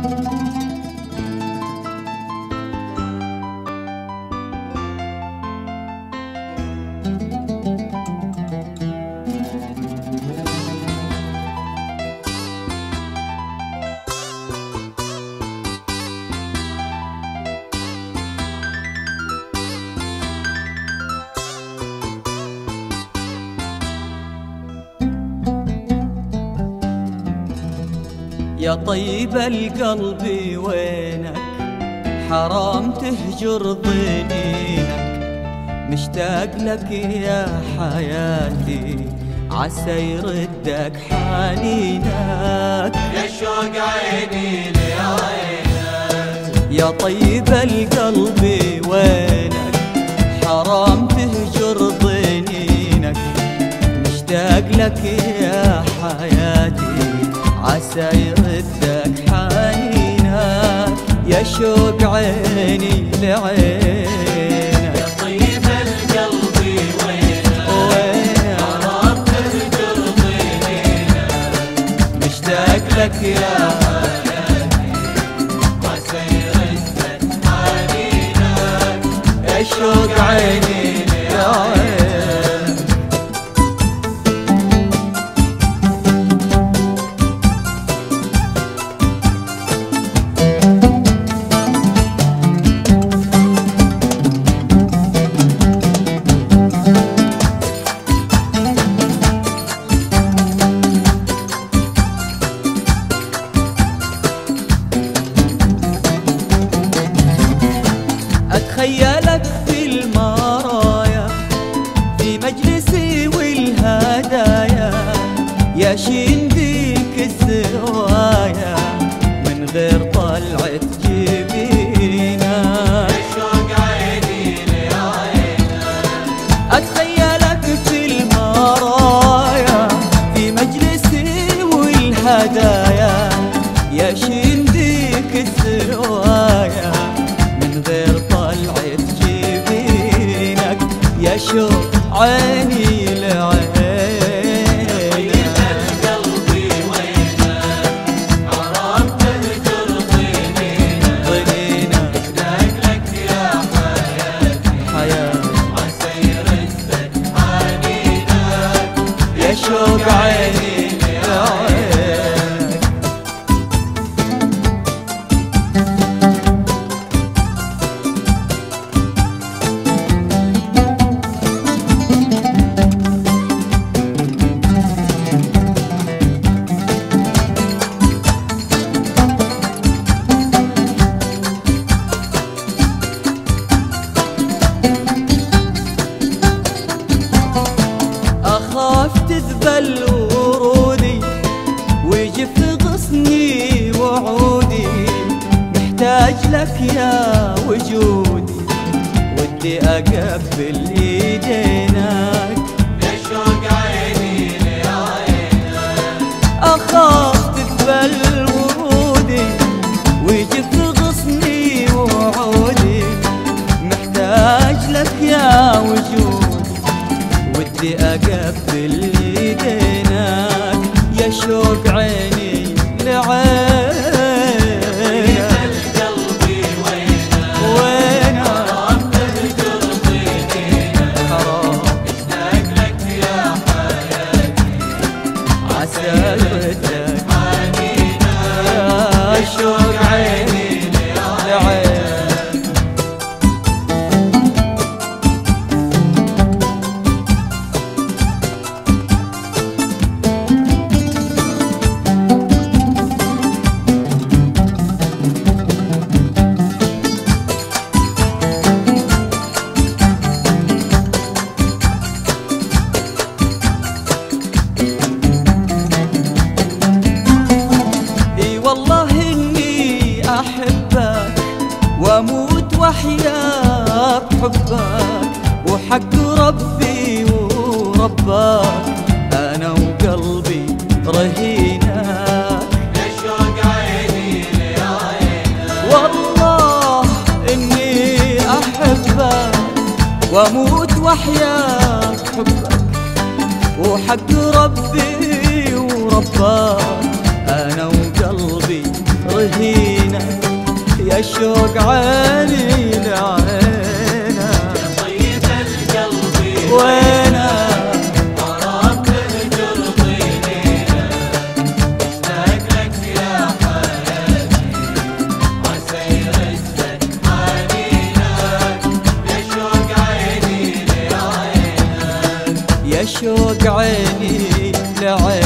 يا طيب القلب وينك، حرام تهجر ضنينك، مشتاق لك يا حياتي، عسى يردك حنينك، يا شوق عيني لعينك. يا طيب القلب وينك، حرام تهجر ضنينك، مشتاق لك يا حياتي، عسى يردك حنينك، يا شوق عيني لعينك. يا طيب القلب وينك، حرام تهجر ضنينك، مشتاق لك يا حياتي، عسى يردك حنينك، يا شوق عيني لعينك. أتخيلك في المرايا، في مجلسي والهدايا، يا شين ديك الزوايا، من غير طلعة جبينك، يا شوق عيني لعينك. أتخيلك في المرايا، في مجلسي والهدايا، يا شين ديك الزوايا، من غير طلعة جبينك، يا شوق عيني لعينك. طيب القلب وينك، حرام تهجر ضنينك، مشتاق لك يا حياتي، عسى يردك حنينك، يا شوق عيني لعينك. أخاف تذبل ورودي ويجف غصني وعودي، محتاج لك يا وجودي، ودي أقبل إيدينك، يا شوق عيني لعينك. أخاف تذبل ورودي ويجف غصني وعودي، محتاج لك يا وجودي، ودي أقبل إيدينك، يا شوق عيني لعينك. القلب وينك، حرام تهجر ضنينك، مشتاق لك يا حياتي، عسى يردك حنينك، يا شوق عيني لعينك. اي والله اني احبك، واموت واحيا بحبك، وحق ربي وربك، انا وقلبي رهينك، يا شوق عيني لعينك. والله اني احبك، واموت واحيا بحبك، وحق ربي وربك، انا وقلبي رهينك. يا شوق عيني لعينك طيب القلب وينك غرام تهجر طينينا اشتاق لك يا حياتي عسى يرزق حنينك يا شوق عيني لعينك يا شوق عيني لعينك